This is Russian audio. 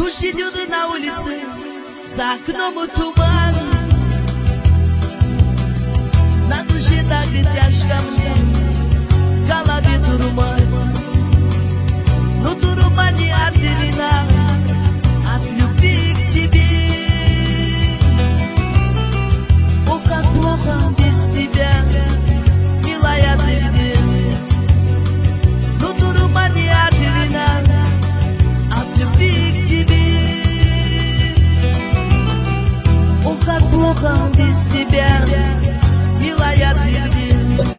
Дождь идет на улице, за окном туман. На душе так и тяжко мне.